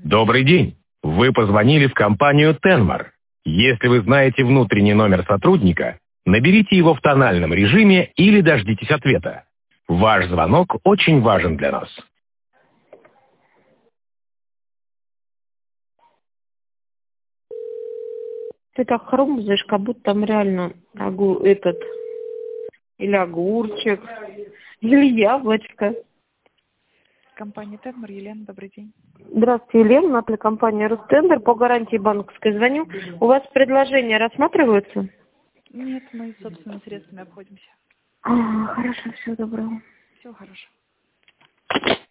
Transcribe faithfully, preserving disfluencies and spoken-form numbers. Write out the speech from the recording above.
Добрый день. Вы позвонили в компанию Tenmar. Если вы знаете внутренний номер сотрудника, наберите его в тональном режиме или дождитесь ответа. Ваш звонок очень важен для нас. Ты так хрумзаешь, как будто там реально огу... этот... Или огурчик, или яблочко. Компания Tenmar, Елена, добрый день. Здравствуйте, Елена, на телекомпании Ростендер. По гарантии банковской звоню. У вас предложения рассматриваются? Нет, мы собственными средствами обходимся. А, хорошо, всего доброго. Всего хорошего.